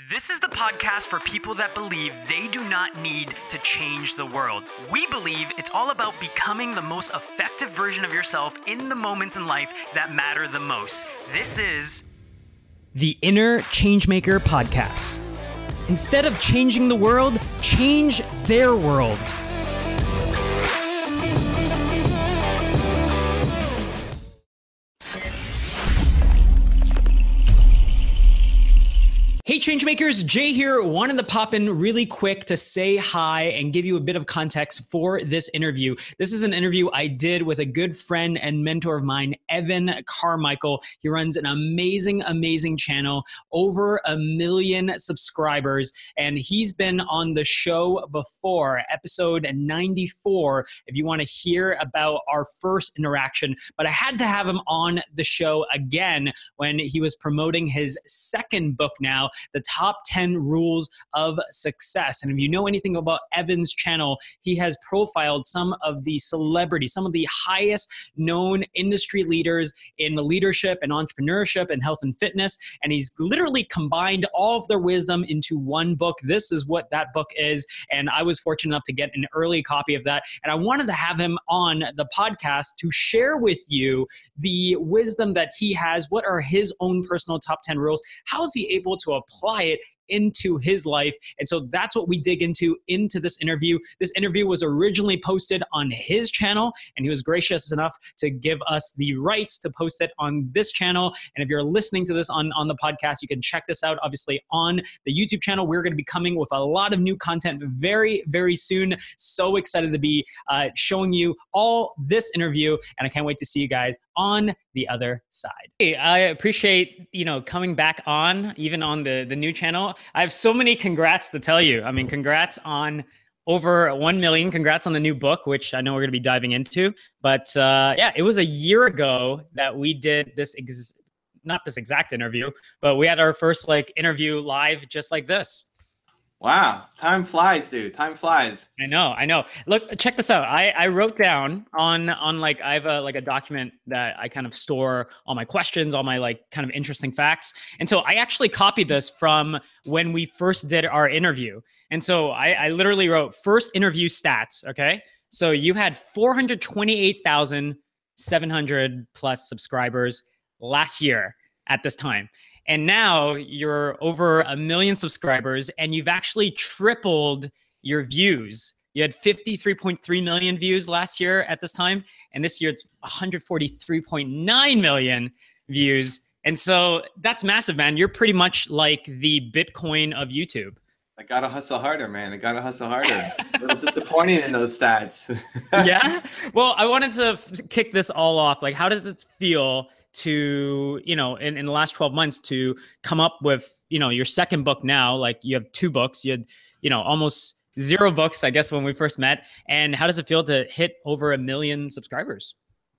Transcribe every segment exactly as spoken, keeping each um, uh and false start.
This is the podcast for people that believe they do not need to change the world. We believe it's all about becoming the most effective version of yourself in the moments in life that matter the most. This is the Inner Changemaker Podcast. Instead of changing the world, change their world. Hey Changemakers, Jay here. Wanted to pop in really quick to say hi and give you a bit of context for this interview. This is an interview I did with a good friend and mentor of mine, Evan Carmichael. He runs an amazing, amazing channel, over a million subscribers, and he's been on the show before, episode ninety-four, if you want to hear about our first interaction. But I had to have him on the show again when he was promoting his second book now, The Top ten Rules of Success. And if you know anything about Evan's channel, he has profiled some of the celebrities, some of the highest known industry leaders in leadership and entrepreneurship and health and fitness. And he's literally combined all of their wisdom into one book. This is what that book is. And I was fortunate enough to get an early copy of that. And I wanted to have him on the podcast to share with you the wisdom that he has. What are his own personal top ten rules? How is he able to apply it into his life? And so that's what we dig into into this interview. This interview was originally posted on his channel, and he was gracious enough to give us the rights to post it on this channel. And if you're listening to this on, on the podcast, you can check this out, obviously, on the YouTube channel. We're going to be coming with a lot of new content very, very soon. So excited to be uh, showing you all this interview, and I can't wait to see you guys on the other side. Hey, I appreciate, you know, coming back on, even on the, the new channel. I have so many congrats to tell you. I mean, congrats on over one million. Congrats on the new book, which I know we're going to be diving into. But uh, yeah, it was a year ago that we did this, ex- not this exact interview, but we had our first like interview live just like this. Wow. Time flies, dude. Time flies. I know. I know. Look, check this out. I, I wrote down on, on like, I have a, like a document that I kind of store all my questions, all my like kind of interesting facts. And so I actually copied this from when we first did our interview. And so I, I literally wrote first interview stats. Okay. So you had four hundred twenty-eight thousand seven hundred plus subscribers last year at this time. And now you're over a million subscribers, and you've actually tripled your views. You had fifty-three point three million views last year at this time, and this year it's one hundred forty-three point nine million views. And so that's massive, man. You're pretty much like the Bitcoin of YouTube. I gotta hustle harder, man. I gotta hustle harder. A little disappointing in those stats. Yeah? Well, I wanted to kick this all off. Like, how does it feel to, you know, in, in the last twelve months to come up with, you know, your second book now? Like, you have two books, you had, you know, almost zero books, I guess, when we first met. And how does it feel to hit over a million subscribers?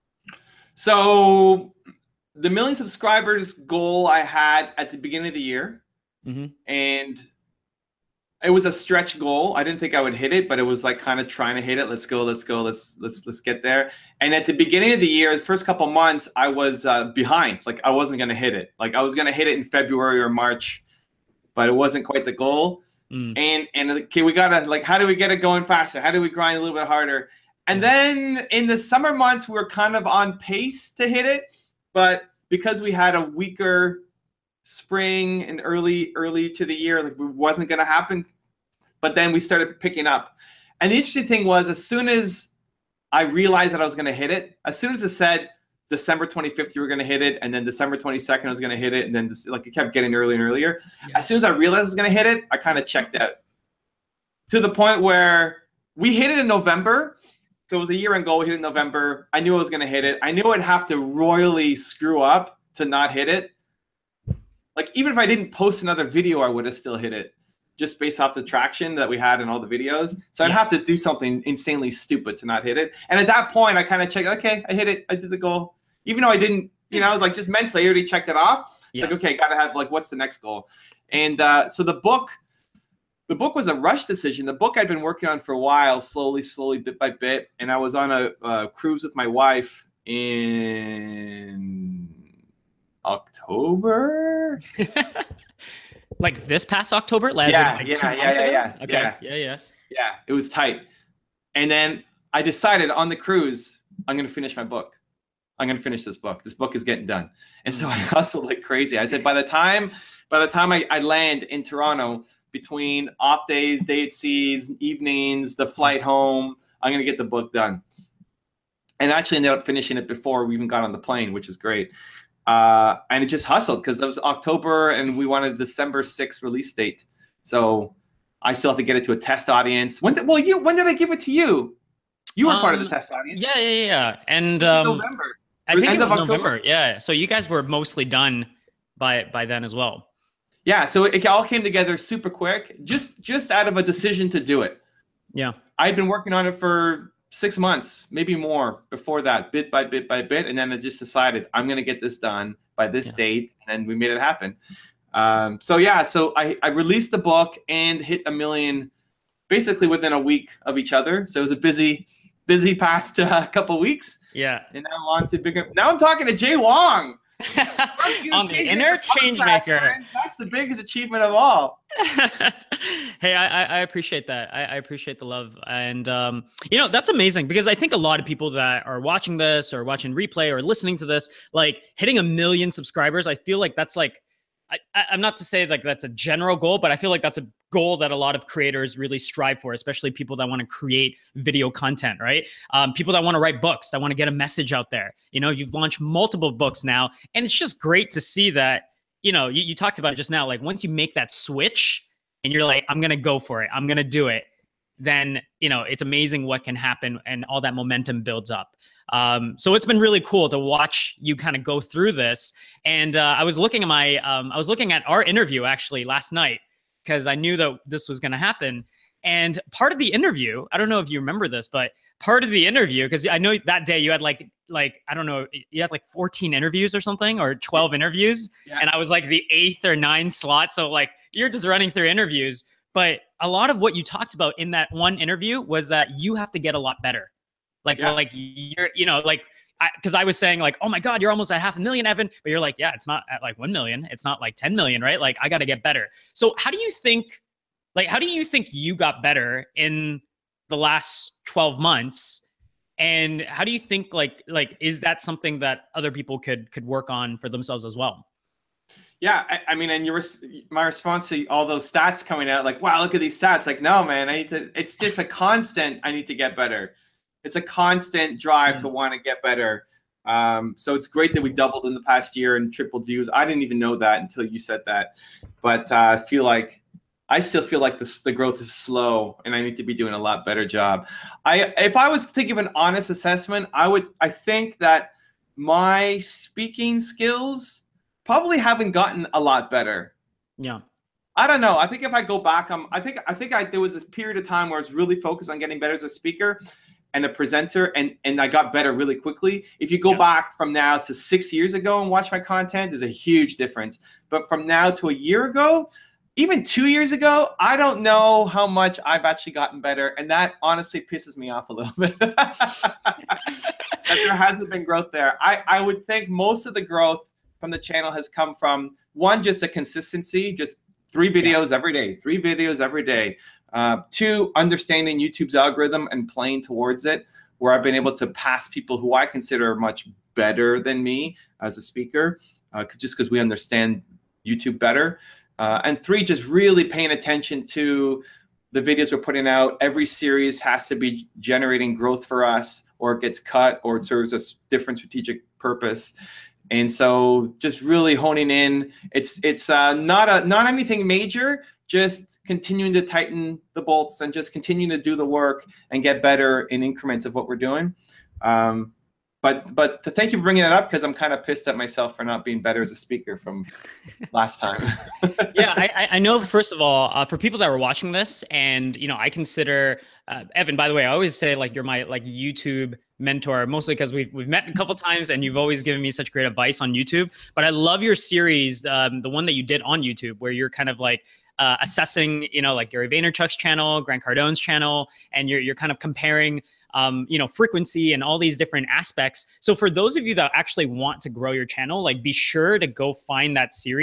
So the million subscribers goal I had at the beginning of the year, mm-hmm. and it was a stretch goal. I didn't think I would hit it, but it was like kind of trying to hit it. Let's go, let's go, let's let's let's get there. And at the beginning of the year, the first couple months, I was uh, behind. Like I wasn't gonna hit it. Like I was gonna hit it in February or March, but it wasn't quite the goal. Mm. And and okay, we gotta like, how do we get it going faster? How do we grind a little bit harder? And then in the summer months, we were kind of on pace to hit it, but because we had a weaker spring and early early to the year, like it wasn't going to happen. But then we started picking up, and the interesting thing was, as soon as I realized that I was going to hit it, as soon as it said December twenty-fifth you were going to hit it, and then December twenty-second I was going to hit it, and then this, like it kept getting earlier and earlier. Yeah. As soon as I realized I was going to hit it, I kind of checked out, to the point where we hit it in November. So it was a year ago. We hit it in November. I knew I was going to hit it. I knew I'd have to royally screw up to not hit it. Like, even if I didn't post another video, I would have still hit it, just based off the traction that we had in all the videos. So I'd yeah. have to do something insanely stupid to not hit it. And at that point, I kind of checked, okay, I hit it. I did the goal. Even though I didn't, you know, I was like, just mentally, I already checked it off. It's yeah. like, okay, got to have, like, what's the next goal? And uh, so the book, the book was a rush decision. The book I'd been working on for a while, slowly, slowly, bit by bit. And I was on a, a cruise with my wife in October. Like this past October? Like, yeah, like yeah, two yeah, months yeah, ago? yeah, Okay. yeah, Yeah, yeah. yeah. It was tight. And then I decided on the cruise, I'm going to finish my book. I'm going to finish this book. This book is getting done. And so I hustled like crazy. I said, by the time, by the time I, I land in Toronto, between off days, day at seas, evenings, the flight home, I'm going to get the book done. And I actually ended up finishing it before we even got on the plane, which is great. Uh, and it just hustled because it was October and we wanted December sixth release date. So I still have to get it to a test audience. When did, well, you, when did I give it to you? You were um, part of the test audience. Yeah, yeah, yeah. And um, November. I think end it was of November. Yeah. So you guys were mostly done by by then as well. Yeah. So it all came together super quick, just just out of a decision to do it. Yeah. I'd been working on it for six months, maybe more before that, bit by bit by bit. And then I just decided I'm going to get this done by this yeah. date. And we made it happen. Um, so yeah, so I, I released the book and hit a million basically within a week of each other. So it was a busy, busy past uh, couple weeks. Yeah. And now on to bigger. Now I'm talking to Jay Wong. On the inner change maker. Man. That's the biggest achievement of all. Hey, I, I appreciate that. I, I appreciate the love. And, um, you know, that's amazing because I think a lot of people that are watching this or watching replay or listening to this, like hitting a million subscribers, I feel like that's like, I, I'm not to say like that's a general goal, but I feel like that's a goal that a lot of creators really strive for, especially people that want to create video content, right? Um, people that want to write books, that want to get a message out there. You know, you've launched multiple books now, and it's just great to see that, you know, you, you talked about it just now, like once you make that switch and you're like, I'm going to go for it, I'm going to do it, then, you know, it's amazing what can happen and all that momentum builds up. Um, so it's been really cool to watch you kind of go through this. And uh, I was looking at my, um, I was looking at our interview actually last night because I knew that this was going to happen. And part of the interview, I don't know if you remember this, but part of the interview, because I know that day you had like, like, I don't know, you had like fourteen interviews or something, or twelve interviews. Yeah. And I was like the eighth or ninth slot. So like, you're just running through interviews. But a lot of what you talked about in that one interview was that you have to get a lot better. Like, yeah. like you're, you know, like, because I, I was saying like, oh my God, you're almost at half a million, Evan. But you're like, yeah, it's not at like one million. It's not like ten million, right? Like, I got to get better. So how do you think, like, how do you think you got better in the last twelve months? And how do you think like, like, is that something that other people could, could work on for themselves as well? Yeah, I, I mean, and your my response to all those stats coming out, like, wow, look at these stats. Like, no, man, I need to. It's just a constant. I need to get better. It's a constant drive mm-hmm. to want to get better. Um, so it's great that we doubled in the past year and tripled views. I didn't even know that until you said that. But uh, I feel like I still feel like this, the growth is slow, and I need to be doing a lot better job. I, if I was to give an honest assessment, I would. I think that my speaking skills probably haven't gotten a lot better. Yeah. I don't know. I think if I go back, um, I think I think I there was this period of time where I was really focused on getting better as a speaker and a presenter, and and I got better really quickly. If you go yeah. back from now to six years ago and watch my content, there's a huge difference. But from now to a year ago, even two years ago, I don't know how much I've actually gotten better, and that honestly pisses me off a little bit. That there hasn't been growth there. I I would think most of the growth from the channel has come from one, just a consistency, just three videos yeah. every day, three videos every day. Uh, two, understanding YouTube's algorithm and playing towards it, where I've been able to pass people who I consider much better than me as a speaker, uh, just because we understand YouTube better. Uh, and three, just really paying attention to the videos we're putting out. Every series has to be generating growth for us, or it gets cut, or it serves a different strategic purpose. And so just really honing in. It's it's uh, not a not anything major, just continuing to tighten the bolts and just continuing to do the work and get better in increments of what we're doing. Um, but but to thank you for bringing it up, because I'm kind of pissed at myself for not being better as a speaker from last time. Yeah, I, I know, first of all, uh, for people that were watching this, and, you know, I consider, uh, Evan, by the way, I always say like you're my like YouTube mentor, mostly because we've, we've met a couple times and you've always given me such great advice on YouTube. But I love your series, um, the one that you did on YouTube, where you're kind of like uh, assessing, you know, like Gary Vaynerchuk's channel, Grant Cardone's channel, and you're, you're kind of comparing Um, you know, frequency and all these different aspects. So for those of you that actually want to grow your channel, like be sure to go find that series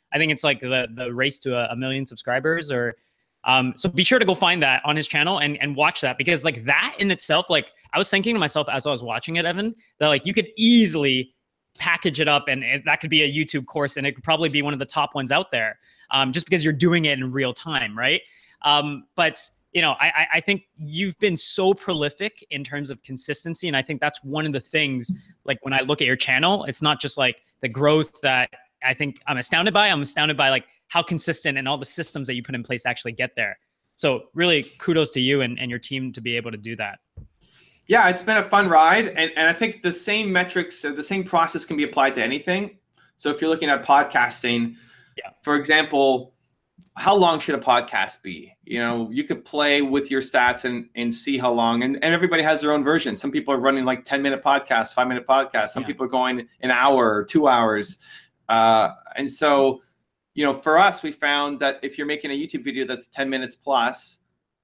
I think it's like the the race to a, a million subscribers or um so be sure to go find that on his channel and and watch that, because like that in itself, like I was thinking to myself as I was watching it, Evan, that like you could easily package it up and it, that could be a YouTube course and it could probably be one of the top ones out there, um, just because you're doing it in real time, right? Um, but you know, I, I think you've been so prolific in terms of consistency. And I think that's one of the things, like when I look at your channel, it's not just like the growth that I think I'm astounded by. I'm astounded by like how consistent and all the systems that you put in place to actually get there. So really kudos to you and, and your team to be able to do that. Yeah, it's been a fun ride. And, and I think the same metrics, or the same process can be applied to anything. So if you're looking at podcasting, yeah. for example, how long should a podcast be? You know, you could play with your stats and, and see how long, and, and everybody has their own version. Some people are running like ten minute podcasts, five minute podcasts. Some yeah. people are going an hour or two hours. Uh, and so, you know, for us, we found that if you're making a YouTube video that's ten minutes plus,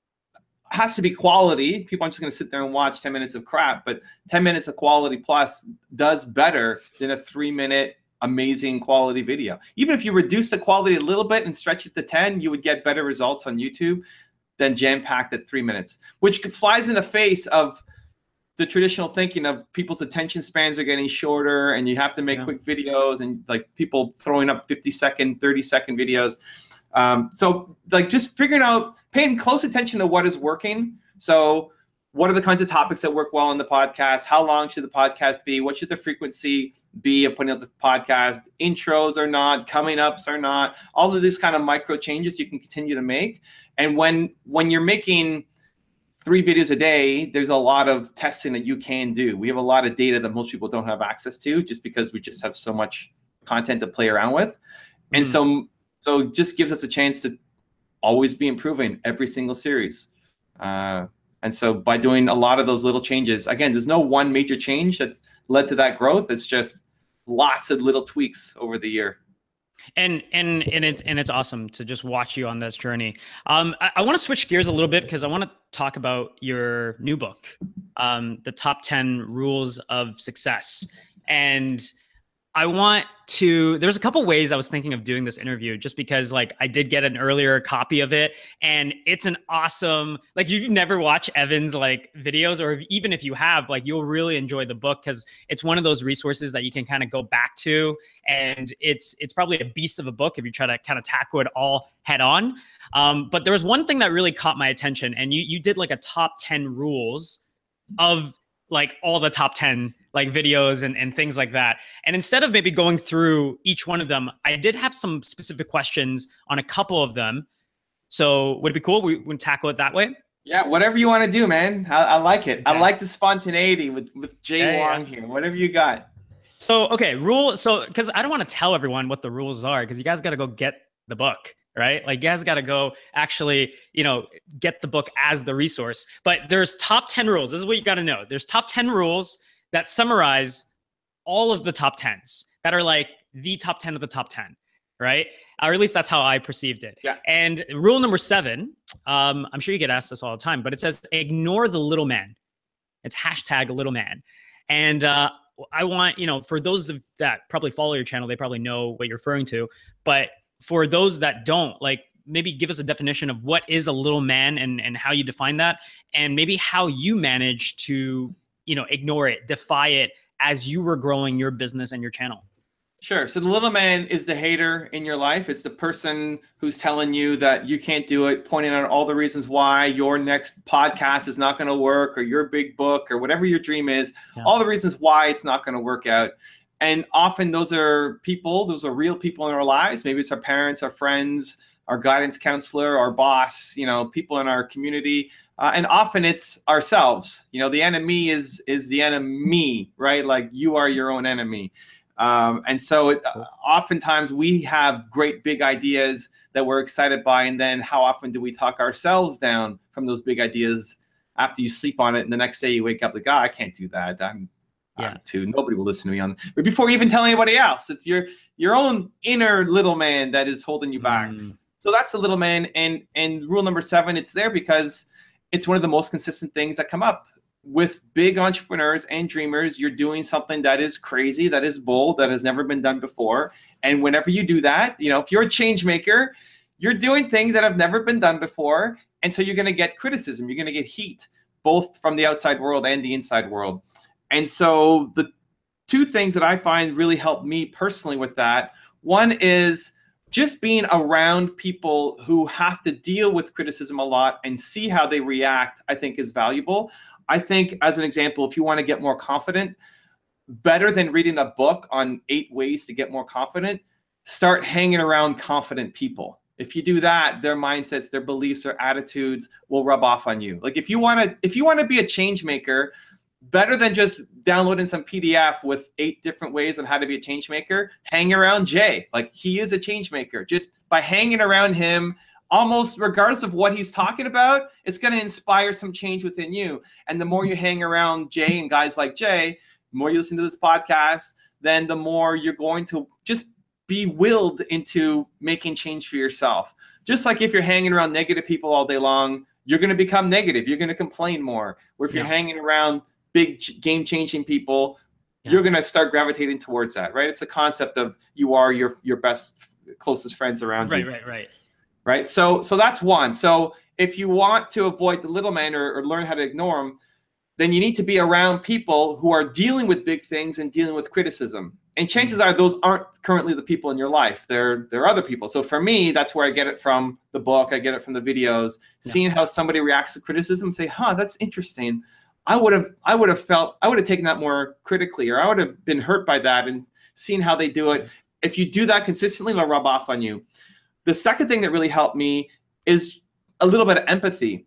has to be quality. People aren't just going to sit there and watch ten minutes of crap, but ten minutes of quality plus does better than a three minute amazing quality video. Even if you reduce the quality a little bit and stretch it to ten, you would get better results on YouTube than jam-packed at three minutes, which flies in the face of the traditional thinking of people's attention spans are getting shorter and you have to make yeah. quick videos and like people throwing up fifty second, thirty second videos. Um, so like just figuring out, paying close attention to what is working. So what are the kinds of topics that work well on the podcast? How long should the podcast be? What should the frequency be of putting out the podcast? Intros or not, coming ups or not, all of these kind of micro changes you can continue to make. And when when you're making three videos a day, there's a lot of testing that you can do. We have a lot of data that most people don't have access to just because we just have so much content to play around with. Mm. And so, so it just gives us a chance to always be improving every single series. Uh, And so by doing a lot of those little changes, again, there's no one major change that's led to that growth. It's just lots of little tweaks over the year. And and and it's and it's awesome to just watch you on this journey. Um, I, I want to switch gears a little bit because I want to talk about your new book, um, The Top ten Rules of Success. And I want to, there's a couple ways I was thinking of doing this interview just because like I did get an earlier copy of it and it's an awesome, like you've never watched Evan's like videos, or even if you have, like you'll really enjoy the book because it's one of those resources that you can kind of go back to. And it's, it's probably a beast of a book if you try to kind of tackle it all head on. Um, but there was one thing that really caught my attention, and you, you did like a top ten rules of like all the top ten like videos and, and things like that. And instead of maybe going through each one of them, I did have some specific questions on a couple of them. So would it be cool? We would tackle it that way? Yeah, whatever you want to do, man. I, I like it. Okay. I like the spontaneity with, with Jay yeah, Wong yeah. here. Whatever you got. So, okay, rule. So, because I don't want to tell everyone what the rules are because you guys got to go get the book. Right? Like you guys got to go actually, you know, get the book as the resource. But there's top ten rules. This is what you got to know. There's top ten rules that summarize all of the top tens that are like the top ten of the top ten, right? Or at least that's how I perceived it. Yeah. And rule number seven, um, I'm sure you get asked this all the time, but it says ignore the little man. It's hashtag little man. And uh, I want, you know, for those of that probably follow your channel, they probably know what you're referring to. But for those that don't, like maybe give us a definition of what is a little man and, and how you define that, and maybe how you manage to, you know, ignore it, defy it as you were growing your business and your channel. Sure. So the little man is the hater in your life. It's the person who's telling you that you can't do it, pointing out all the reasons why your next podcast is not going to work, or your big book, or whatever your dream is, yeah. all the reasons why it's not going to work out. And often those are people, those are real people in our lives. Maybe it's our parents, our friends, our guidance counselor, our boss, you know, people in our community. Uh, and often it's ourselves. You know, the enemy is is the enemy, right? Like you are your own enemy. Um, and so it, uh, oftentimes we have great big ideas that we're excited by. And then how often do we talk ourselves down from those big ideas after you sleep on it? And the next day you wake up like, oh, I can't do that. I'm Yeah. too. Nobody will listen to me on. But before you even tell anybody else, it's your your own inner little man that is holding you back. Mm. So that's the little man. And and rule number seven, it's there because it's one of the most consistent things that come up with big entrepreneurs and dreamers. You're doing something that is crazy, that is bold, that has never been done before, And whenever you do that, you know, if you're a change maker, you're doing things that have never been done before. And so you're going to get criticism. You're going to get heat, both from the outside world and the inside world. And so the two things that I find really help me personally with that, one is just being around people who have to deal with criticism a lot and see how they react, I think is valuable. I think, as an example, if you want to get more confident, better than reading a book on eight ways to get more confident, start hanging around confident people. If you do that, their mindsets, their beliefs, their attitudes will rub off on you. Like if you want to, if you want to be a change maker, better than just downloading some P D F with eight different ways on how to be a change maker, hang around Jay. Like he is a change maker. Just by hanging around him, almost regardless of what he's talking about, it's going to inspire some change within you. And the more you hang around Jay and guys like Jay, the more you listen to this podcast, then the more you're going to just be willed into making change for yourself. Just like if you're hanging around negative people all day long, you're going to become negative. You're going to complain more. Or if yeah. you're hanging around big game-changing people, yeah. you're going to start gravitating towards that, right? It's a concept of you are your your best, closest friends around right, you. Right, right, right. Right? So, so that's one. So if you want to avoid the little man or, or learn how to ignore them, then you need to be around people who are dealing with big things and dealing with criticism. And chances are those aren't currently the people in your life. They're, they're other people. So for me, that's where I get it from the book. I get it from the videos, yeah. seeing how somebody reacts to criticism, say, huh, that's interesting. I would have, I would have felt, I would have taken that more critically, or I would have been hurt by that, and seeing how they do it. If you do that consistently, it'll rub off on you. The second thing that really helped me is a little bit of empathy.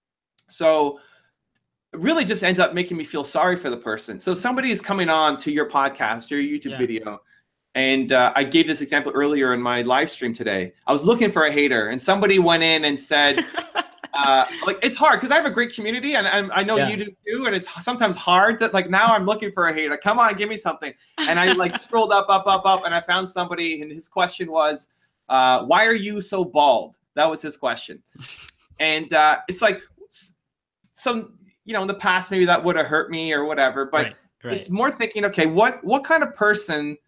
So it really just ends up making me feel sorry for the person. So somebody is coming on to your podcast or your YouTube yeah. video. And uh, I gave this example earlier in my live stream today. I was looking for a hater, and somebody went in and said, uh, like, it's hard because I have a great community, and, and I know yeah. you do too. And it's sometimes hard that, like, now I'm looking for a hater. Come on, give me something. And I like scrolled up, up, up, up, and I found somebody, and his question was, uh, why are you so bald? That was his question. And uh, it's like, so, you know, in the past, maybe that would have hurt me or whatever, but right, right. it's more thinking, okay, what, what kind of person,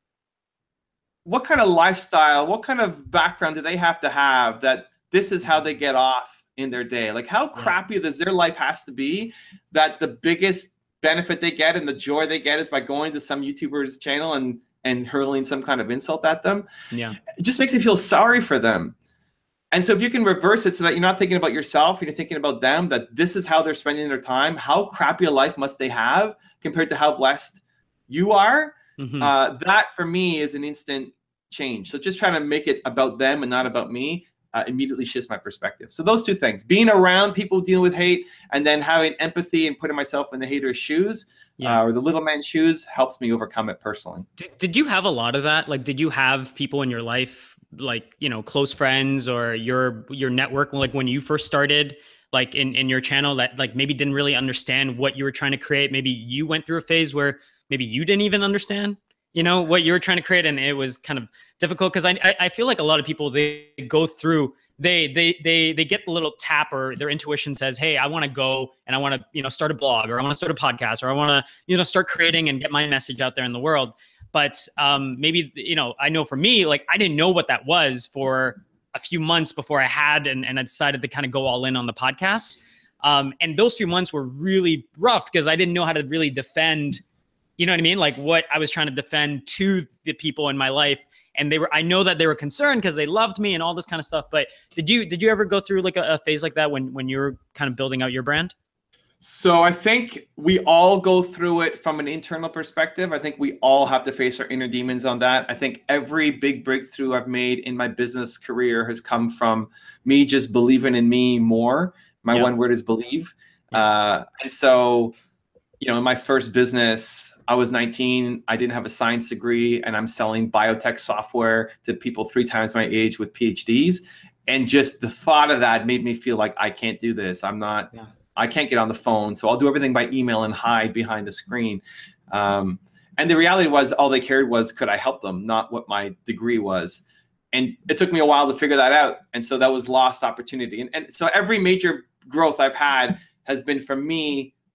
what kind of lifestyle, what kind of background do they have to have that this is how they get off in their day? Like, how crappy does their life has to be that the biggest benefit they get and the joy they get is by going to some YouTuber's channel and, and hurling some kind of insult at them? Yeah. It just makes me feel sorry for them. And so if you can reverse it so that you're not thinking about yourself, you're thinking about them, that this is how they're spending their time, how crappy a life must they have compared to how blessed you are, mm-hmm. uh, that for me is an instant change. So just trying to make it about them and not about me uh, immediately shifts my perspective. So those two things, being around people dealing with hate and then having empathy and putting myself in the hater's shoes yeah. uh, or the little man's shoes helps me overcome it personally. Did, did you have a lot of that? Like, did you have people in your life, like, you know, close friends or your, your network, like when you first started, like in, in your channel that like maybe didn't really understand what you were trying to create? Maybe you went through a phase where maybe you didn't even understand, you know, what you were trying to create. And it was kind of difficult because I, I feel like a lot of people, they go through, they, they, they, they get the little tap or their intuition says, hey, I want to go and I want to, you know, start a blog, or I want to start a podcast, or I want to, you know, start creating and get my message out there in the world. But um, maybe, you know, I know for me, like, I didn't know what that was for a few months before I had, and, and I decided to kind of go all in on the podcast. Um, and those few months were really rough because I didn't know how to really defend, you know what I mean? Like what I was trying to defend to the people in my life. And they were, I know that they were concerned because they loved me and all this kind of stuff. But did you, did you ever go through like a, a phase like that when, when you were kind of building out your brand? So I think we all go through it from an internal perspective. I think we all have to face our inner demons on that. I think every big breakthrough I've made in my business career has come from me just believing in me more. My yeah. one word is believe. Yeah. Uh, and so, you know, in my first business, I was nineteen. I didn't have a science degree, and I'm selling biotech software to people three times my age with P H Ds. And just the thought of that made me feel like I can't do this. I'm not... Yeah. I can't get on the phone, so I'll do everything by email and hide behind the screen. Um, and the reality was all they cared was, could I help them, not what my degree was. And it took me a while to figure that out. And so that was lost opportunity. And, and so every major growth I've had has been from me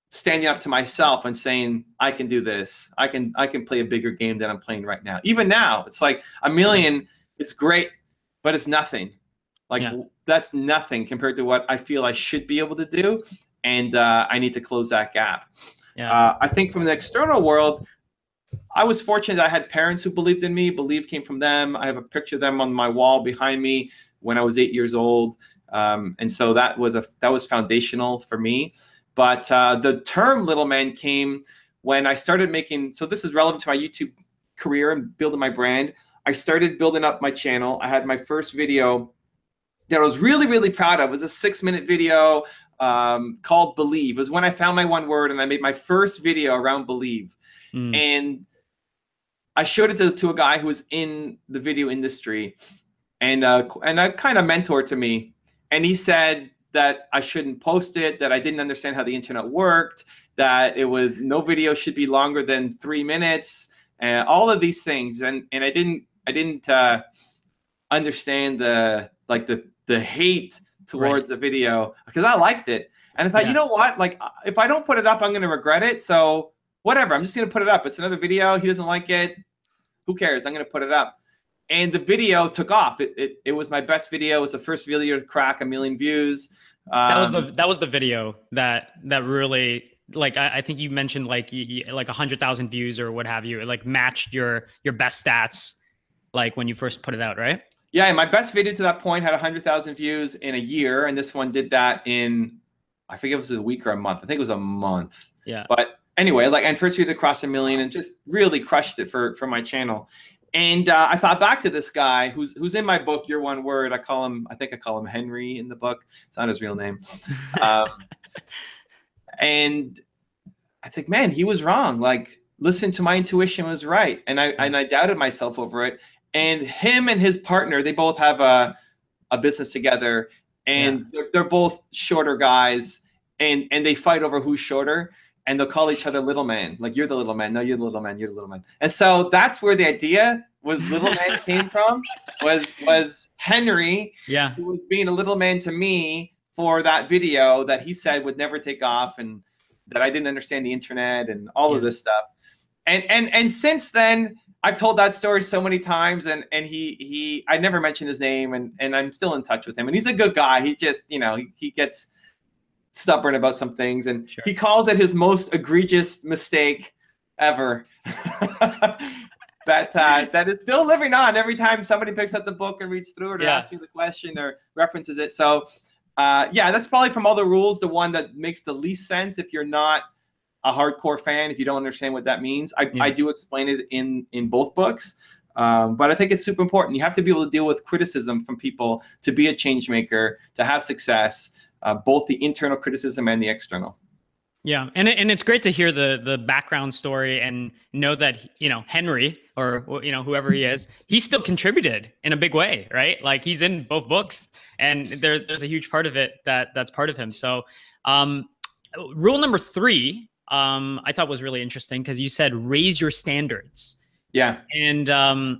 standing up to myself and saying, I can do this. I can, I can play a bigger game than I'm playing right now. Even now, it's like a million is great, but it's nothing. Like yeah. that's nothing compared to what I feel I should be able to do. And uh, I need to close that gap. Yeah. Uh, I think from the external world, I was fortunate I had parents who believed in me. Belief came from them. I have a picture of them on my wall behind me when I was eight years old. Um, and so that was a that was foundational for me. But uh, the term little man came when I started making, so this is relevant to my YouTube career and building my brand. I started building up my channel. I had my first video that I was really, really proud of. It was a six minute video um, called Believe. It was when I found my one word and I made my first video around believe. Mm. And I showed it to, to a guy who was in the video industry and, uh, and a kind of mentor to me. And he said that I shouldn't post it, that I didn't understand how the internet worked, that it was no video should be longer than three minutes, and all of these things. And and I didn't I didn't uh, understand the like the the hate towards right. the video because I liked it. And I thought, yeah. you know what? Like if I don't put it up, I'm gonna regret it. So whatever, I'm just gonna put it up. It's another video. He doesn't like it. Who cares? I'm gonna put it up. And the video took off. It, it it was my best video. It was the first video to crack a million views. Um, that was the that was the video that that really like I, I think you mentioned like you, like a hundred thousand views or what have you. It like matched your your best stats like when you first put it out, right? Yeah, and my best video to that point had a hundred thousand views in a year, and this one did that in I forget if it was a week or a month. I think it was a month. Yeah. But anyway, like and first video to cross a million and just really crushed it for for my channel. And uh, I thought back to this guy who's who's in my book, Your One Word. I call him, I think I call him Henry in the book. It's not his real name. Um, and I think, man, he was wrong. Like, listen to my intuition was right. And I and I doubted myself over it. And him and his partner, they both have a, a business together. And yeah. they're, they're both shorter guys. And, and they fight over who's shorter. And they'll call each other little man. Like, you're the little man. No, you're the little man. You're the little man. And so that's where the idea was little man came from, was was Henry, yeah. who was being a little man to me for that video that he said would never take off and that I didn't understand the internet and all yeah. of this stuff. And and and since then, I've told that story so many times, and and he he I never mentioned his name, and and I'm still in touch with him. And he's a good guy. He just, you know, he, he gets stubborn about some things, and sure. he calls it his most egregious mistake ever. that uh, that is still living on every time somebody picks up the book and reads through it or yeah. asks me the question or references it. So uh, yeah, that's probably from all the rules the one that makes the least sense if you're not a hardcore fan, if you don't understand what that means. I, yeah. I do explain it in in both books. Um, but I think it's super important. You have to be able to deal with criticism from people to be a change maker, to have success. Uh, both the internal criticism and the external. Yeah, and it, and it's great to hear the the background story and know that, you know, Henry or, you know, whoever he is, he still contributed in a big way, right? Like he's in both books, and there there's a huge part of it that that's part of him. So, um, rule number three, um, I thought was really interesting because you said raise your standards. Yeah, and um,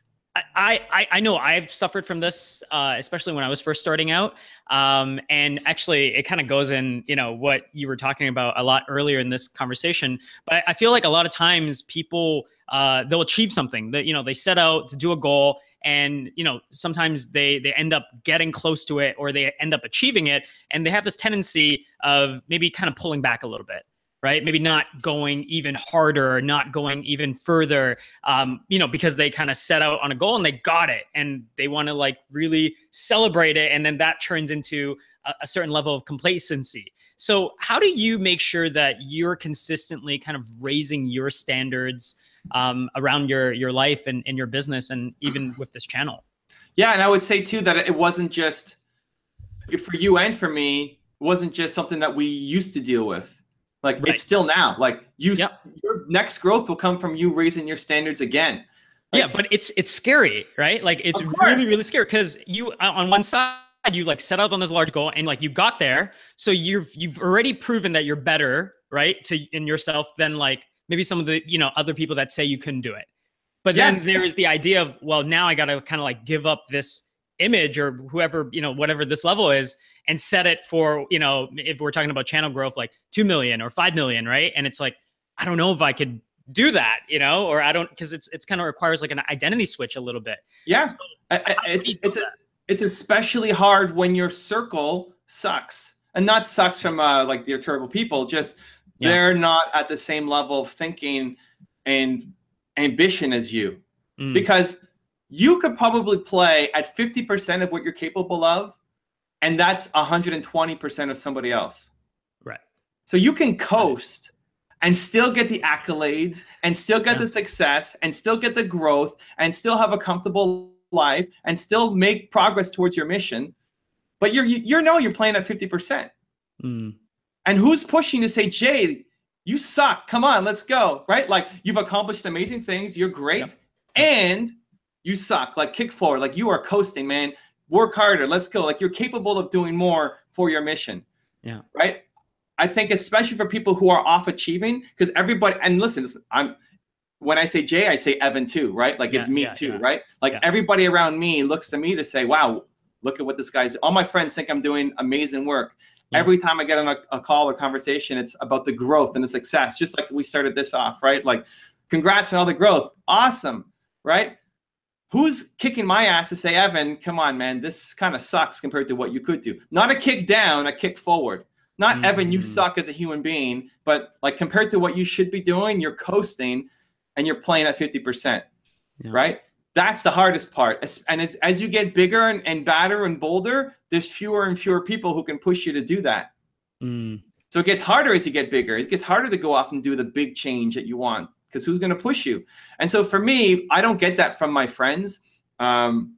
I, I, I know I've suffered from this, uh, especially when I was first starting out. Um, and actually it kind of goes in, you know, what you were talking about a lot earlier in this conversation. But I feel like a lot of times people, uh, they'll achieve something that, you know, they set out to do a goal, and, you know, sometimes they, they end up getting close to it, or they end up achieving it. And they have this tendency of maybe kind of pulling back a little bit. Right? Maybe not going even harder, not going even further, um, you know, because they kind of set out on a goal and they got it, and they want to like really celebrate it. And then that turns into a, a certain level of complacency. So how do you make sure that you're consistently kind of raising your standards um, around your, your life and, and your business, and even with this channel? Yeah. And I would say too, that it wasn't just for you and for me, it wasn't just something that we used to deal with. Like right. It's still now. Like you, yep. your next growth will come from you raising your standards again. Like, yeah, but it's it's scary, right? Like it's really really scary because you on one side you like set out on this large goal and like you got there, so you've you've already proven that you're better, right, to in yourself than like maybe some of the you know other people that say you couldn't do it. But then yeah. there is the idea of, well, now I got to kind of like give up this image or whoever, you know, whatever this level is, and set it for, you know, if we're talking about channel growth, like two million or five million, right? And it's like, I don't know if I could do that, you know, or I don't, because it's it's kind of requires like an identity switch a little bit. Yeah, so, I, I, it's it's a, it's especially hard when your circle sucks, and not sucks from uh, like they're terrible people, just yeah. they're not at the same level of thinking and ambition as you, mm. because you could probably play at fifty percent of what you're capable of, and that's one hundred twenty percent of somebody else. Right. So you can coast and still get the accolades and still get yeah. the success and still get the growth and still have a comfortable life and still make progress towards your mission. But you're, you, you know, you're playing at fifty percent. Mm. And who's pushing to say, Jay, you suck. Come on, let's go. Right? Like, you've accomplished amazing things. You're great. Yep. And you suck. Like, kick forward. Like, you are coasting, man. Work harder. Let's go. Like, you're capable of doing more for your mission. Yeah. Right? I think especially for people who are off achieving, because everybody, and listen, I'm, when I say Jay, I say Evan too, right? Like, yeah, it's me yeah, too, yeah. right? Like yeah. everybody around me looks to me to say, wow, look at what this guy's, all my friends think I'm doing amazing work. Yeah. Every time I get on a, a call or conversation, it's about the growth and the success, just like we started this off, right? Like, congrats on all the growth. Awesome, right? Who's kicking my ass to say, Evan, come on, man, this kind of sucks compared to what you could do. Not a kick down, a kick forward. Not mm-hmm. Evan, you suck as a human being, but like compared to what you should be doing, you're coasting and you're playing at fifty percent, yeah. right? That's the hardest part. And as, as you get bigger and, and badder and bolder, there's fewer and fewer people who can push you to do that. Mm. So it gets harder as you get bigger. It gets harder to go off and do the big change that you want, because who's going to push you? And so for me, I don't get that from my friends. Um,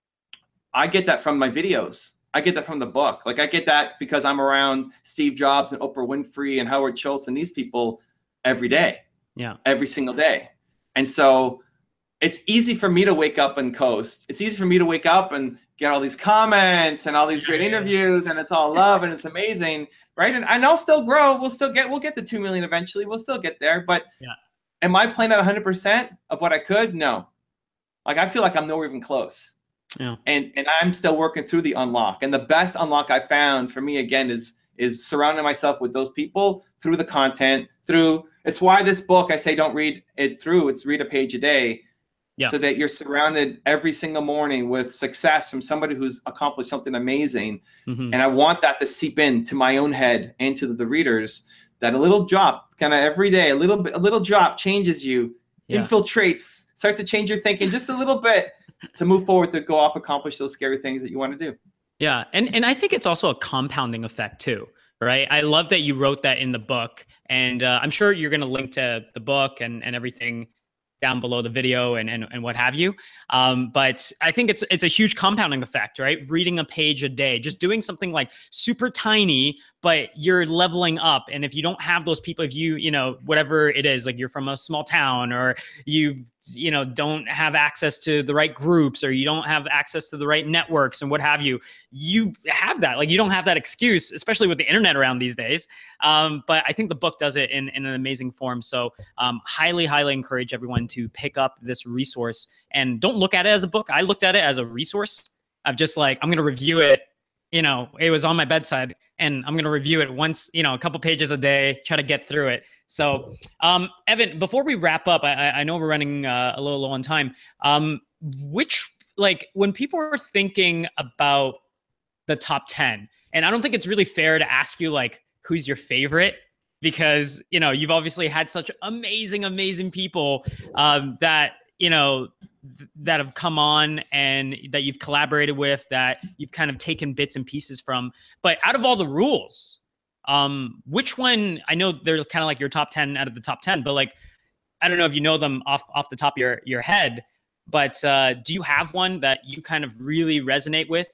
I get that from my videos. I get that from the book. Like, I get that because I'm around Steve Jobs and Oprah Winfrey and Howard Schultz and these people every day. Yeah. Every single day. And so it's easy for me to wake up and coast. It's easy for me to wake up and get all these comments and all these great yeah, yeah. interviews, and it's all love and it's amazing, right? And, and I'll still grow. We'll still get, we'll get to two million eventually. We'll still get there. But yeah. am I playing at one hundred percent of what I could? No. Like, I feel like I'm nowhere even close. Yeah. And and I'm still working through the unlock. And the best unlock I found for me, again, is is surrounding myself with those people through the content, through, it's why this book, I say don't read it through, it's read a page a day. Yeah. So that you're surrounded every single morning with success from somebody who's accomplished something amazing. Mm-hmm. And I want that to seep into my own head and to the, the readers, that a little drop, kind of every day, a little bit, a little drop changes you, yeah. infiltrates, starts to change your thinking just a little bit to move forward, to go off, accomplish those scary things that you want to do. Yeah. And, and I think it's also a compounding effect too, right? I love that you wrote that in the book, and uh, I'm sure you're going to link to the book and, and everything down below the video and, and, and what have you. Um, but I think it's, it's a huge compounding effect, right? Reading a page a day, just doing something like super tiny, but you're leveling up. And if you don't have those people, if you, you know, whatever it is, like you're from a small town, or you, you know, don't have access to the right groups, or you don't have access to the right networks and what have you, you have that, like, you don't have that excuse, especially with the internet around these days. Um, but I think the book does it in, in an amazing form. So um, highly, highly encourage everyone to pick up this resource, and don't look at it as a book. I looked at it as a resource. I'm just like, I'm going to review it. You know, it was on my bedside, and I'm going to review it once, you know, a couple pages a day, try to get through it. So, um, Evan, before we wrap up, I, I know we're running uh, a little low on time. Um, which, like, when people are thinking about the top ten, and I don't think it's really fair to ask you, like, who's your favorite, because, you know, you've obviously had such amazing, amazing people um, that, you know, th- that have come on and that you've collaborated with, that you've kind of taken bits and pieces from. But out of all the rules, um, which one, I know they're kind of like your top ten out of the top ten, but like, I don't know if you know them off, off the top of your, your head, but uh, do you have one that you kind of really resonate with,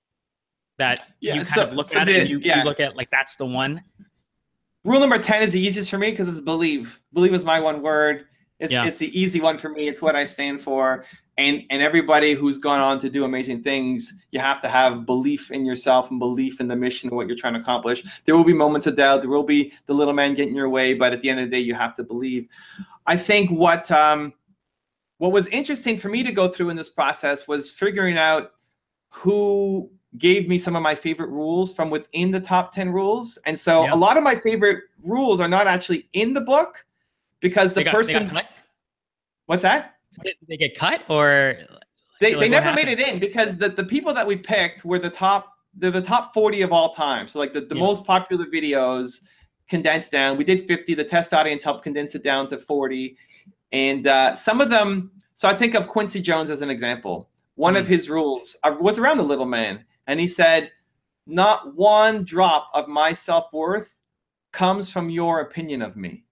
that yeah, you kind so, of look so at the, it and you, yeah. you look at like, that's the one? Rule number ten is the easiest for me because it's believe. Believe is my one word. It's, yeah. it's the easy one for me. It's what I stand for. And, and everybody who's gone on to do amazing things, you have to have belief in yourself and belief in the mission and what you're trying to accomplish. There will be moments of doubt. There will be the little man getting in your way. But at the end of the day, you have to believe. I think what, um, what was interesting for me to go through in this process was figuring out who gave me some of my favorite rules from within the top ten rules. And so Yeah. a lot of my favorite rules are not actually in the book because the They got, person, they got cut? What's that? Did they get cut or? They, like, they never happened? made it in because the, the people that we picked were the top, they're the top forty of all time. So like the, the yeah. most popular videos condensed down. We did fifty, the test audience helped condense it down to forty. And uh, some of them, so I think of Quincy Jones as an example. One mm. of his rules was around the little man. And he said, not one drop of my self-worth comes from your opinion of me.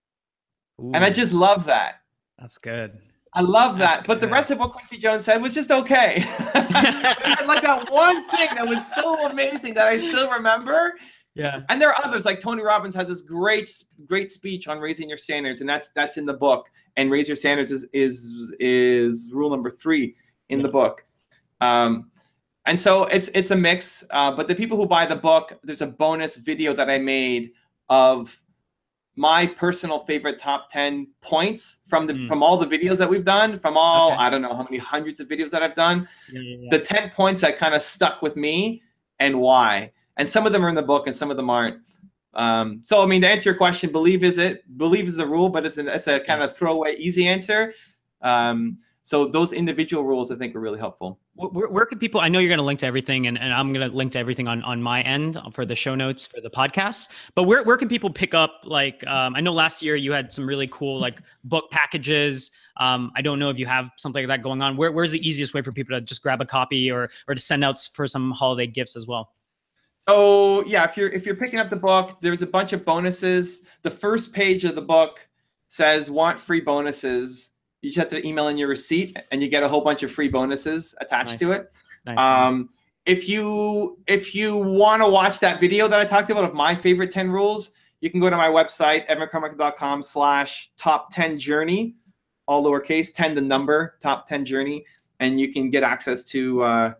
Ooh. And I just love that. That's good. I love That's that. good. But the rest of what Quincy Jones said was just okay. Like that one thing that was so amazing that I still remember. Yeah. And there are others, like Tony Robbins has this great, great speech on raising your standards, and that's that's in the book. And raise your standards is is is rule number three in yeah. the book. Um, and so it's it's a mix. Uh, but the people who buy the book, there's a bonus video that I made of my personal favorite top ten points from the mm. from all the videos that we've done, from all okay. I don't know how many hundreds of videos that I've done. Yeah, yeah, yeah. The ten points that kind of stuck with me and why. And some of them are in the book and some of them aren't. Um, so I mean, to answer your question, believe is it believe is the rule, but it's a, it's a kind of throwaway easy answer. Um, so those individual rules I think are really helpful. Where, where can people, I know you're going to link to everything and, and I'm going to link to everything on, on my end for the show notes for the podcast, but where, where can people pick up, like, um, I know last year you had some really cool, like book packages. Um, I don't know if you have something like that going on. Where, where's the easiest way for people to just grab a copy or, or to send out for some holiday gifts as well? So yeah, if you're, if you're picking up the book, there's a bunch of bonuses. The first page of the book says want free bonuses. You just have to email in your receipt and you get a whole bunch of free bonuses attached nice. to it. Nice, um, nice. If you if you want to watch that video that I talked about of my favorite ten rules, you can go to my website, evan carmichael dot com slash top ten journey, all lowercase, ten the number, top ten journey, and you can get access to, uh,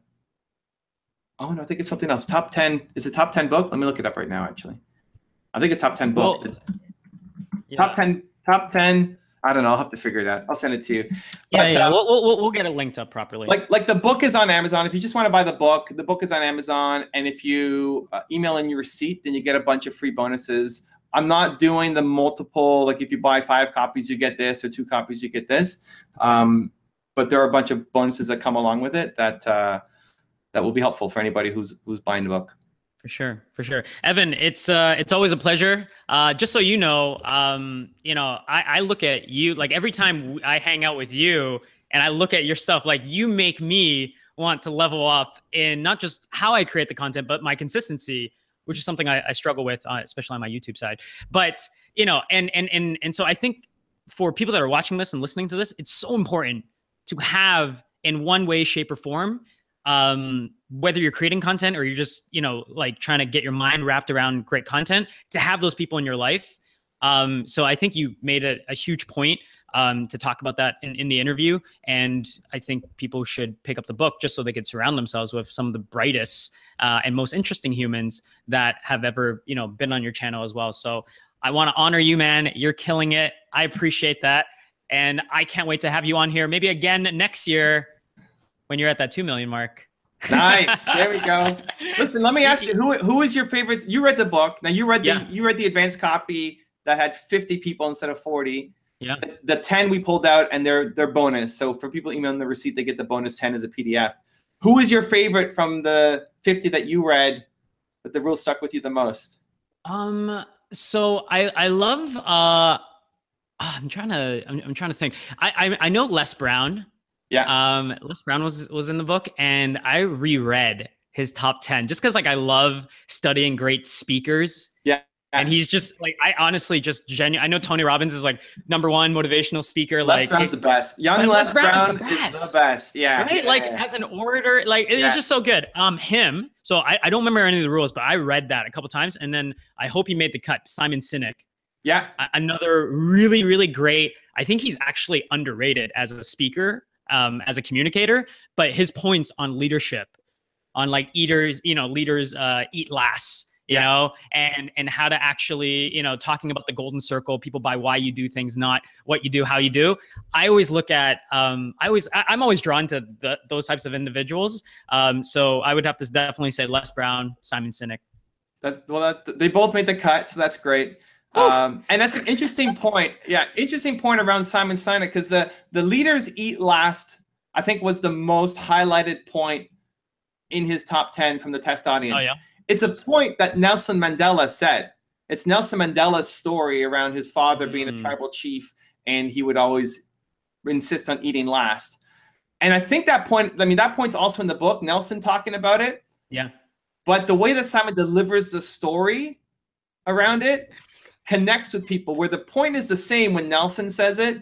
oh no, I think it's something else. Top ten, is it top ten book? Let me look it up right now, actually. I think it's top ten book. Well, yeah. Top ten, top ten. I don't know. I'll have to figure it out. I'll send it to you. But, yeah, yeah. Uh, we'll, we'll, we'll get it linked up properly. Like, like the book is on Amazon. If you just want to buy the book, the book is on Amazon. And if you uh, email in your receipt, then you get a bunch of free bonuses. I'm not doing the multiple, like if you buy five copies, you get this, or two copies, you get this. Um, but there are a bunch of bonuses that come along with it that uh, that will be helpful for anybody who's who's buying the book. For sure, for sure. Evan, it's uh, it's always a pleasure. Uh, just so you know, um, you know, I, I look at you, like every time I hang out with you and I look at your stuff, like you make me want to level up in not just how I create the content, but my consistency, which is something I, I struggle with, uh, especially on my YouTube side. But, you know, and, and, and, and so I think for people that are watching this and listening to this, it's so important to have in one way, shape or form, um, whether you're creating content or you're just, you know, like trying to get your mind wrapped around great content, to have those people in your life. Um, so I think you made a, a huge point um, to talk about that in, in the interview. And I think people should pick up the book just so they could surround themselves with some of the brightest uh, and most interesting humans that have ever, you know, been on your channel as well. So I want to honor you, man. You're killing it. I appreciate that. And I can't wait to have you on here maybe again next year when you're at that two million mark. Nice. There we go. Listen, let me ask you, who who is your favorite? You read the book. Now you read the yeah. you read the advanced copy that had fifty people instead of forty. Yeah. The, the ten we pulled out and they're they're bonus. So for people emailing the receipt, they get the bonus ten as a P D F. Who is your favorite from the fifty that you read that the rules stuck with you the most? Um so I I love uh I'm trying to I'm, I'm trying to think. I, I I know Les Brown. Yeah. Um, Les Brown was was in the book, and I reread his top ten just because, like, I love studying great speakers. Yeah. And he's just like, I honestly just genuine. I know Tony Robbins is like number one motivational speaker. Les like, Brown's it, the best. Young Les, Les Brown, Brown is, the best. is the best. Yeah. Right. Yeah, like yeah. as an orator, like it's yeah. just so good. Um, him. So I, I don't remember any of the rules, but I read that a couple times, and then I hope he made the cut. Simon Sinek. Yeah. Another really, really great. I think he's actually underrated as a speaker. Um, as a communicator, but his points on leadership, on like eaters, you know, leaders uh, eat last, you yeah. know, and and how to actually, you know, talking about the golden circle, people buy why you do things, not what you do, how you do. I always look at, um, I always, I, I'm always drawn to the, those types of individuals. Um, so I would have to definitely say Les Brown, Simon Sinek. That, well, that, they both made the cut, so that's great. Um, and that's an interesting point. Yeah, interesting point around Simon Sinek, because the the leaders eat last, I think, was the most highlighted point in his top ten from the test audience. Oh, yeah. It's a point that Nelson Mandela said. It's Nelson Mandela's story around his father being mm. a tribal chief, and he would always insist on eating last. And I think that point, I mean, that point's also in the book, Nelson talking about it. Yeah. But the way that Simon delivers the story around it connects with people, where the point is the same when Nelson says it.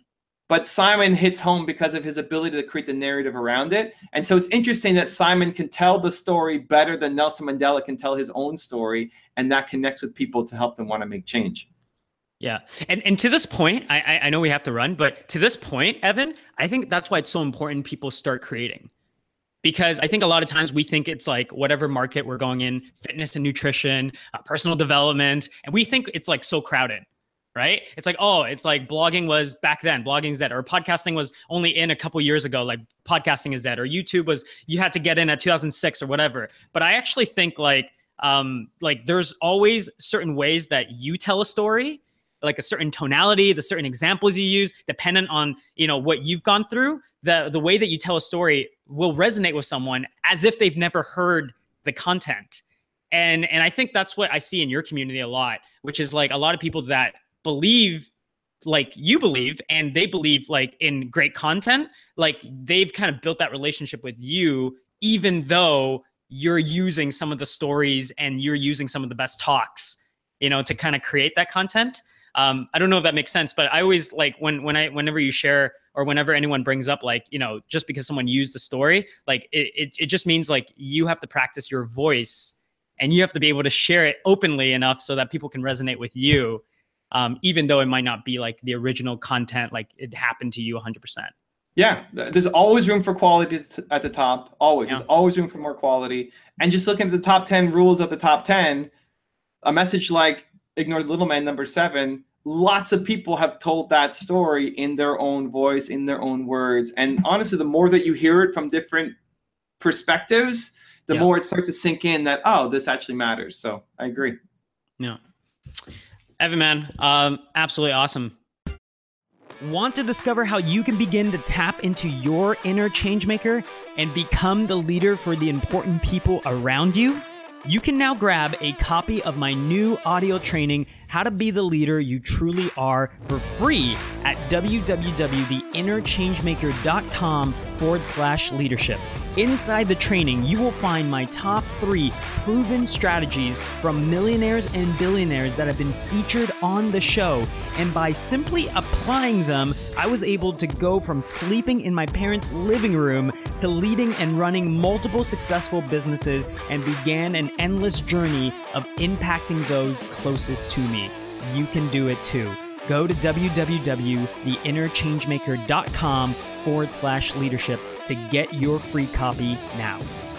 But Simon hits home because of his ability to create the narrative around it. And so it's interesting that Simon can tell the story better than Nelson Mandela can tell his own story. And that connects with people to help them want to make change. Yeah. And and to this point, I, I know we have to run, but to this point, Evan, I think that's why it's so important people start creating. Because I think a lot of times we think it's like whatever market we're going in, fitness and nutrition, uh, personal development, and we think it's like so crowded. Right? It's like, oh, it's like blogging was back then, blogging's dead, or podcasting was only in a couple years ago, like podcasting is dead, or YouTube was, you had to get in at two thousand six or whatever. But I actually think like, um, like there's always certain ways that you tell a story, like a certain tonality, the certain examples you use, dependent on, you know, what you've gone through, the, the way that you tell a story will resonate with someone as if they've never heard the content. And, and I think that's what I see in your community a lot, which is like a lot of people that believe like you believe, and they believe like in great content, like they've kind of built that relationship with you, even though you're using some of the stories and you're using some of the best talks, you know, to kind of create that content. Um, I don't know if that makes sense, but I always like when, when I, whenever you share or whenever anyone brings up, like, you know, just because someone used the story, like it, it, it just means like you have to practice your voice and you have to be able to share it openly enough so that people can resonate with you. Um, even though it might not be like the original content, like it happened to you one hundred percent. Yeah, there's always room for quality at the top. Always. Yeah. There's always room for more quality. And just looking at the top ten rules of the top ten, a message like Ignore the Little Man, number seven, lots of people have told that story in their own voice, in their own words. And honestly, the more that you hear it from different perspectives, the yeah. more it starts to sink in that, oh, this actually matters. So I agree. Yeah. Evan, man, um, absolutely awesome. Want to discover how you can begin to tap into your inner changemaker and become the leader for the important people around you? You can now grab a copy of my new audio training, How to Be the Leader You Truly Are, for free at www.theinnerchangemaker.com forward slash leadership. Inside the training, you will find my top three proven strategies from millionaires and billionaires that have been featured on the show. And by simply applying them, I was able to go from sleeping in my parents' living room to leading and running multiple successful businesses, and began an endless journey of impacting those closest to me. You can do it too. Go to www.theinnerchangemaker.com forward slash leadership to get your free copy now.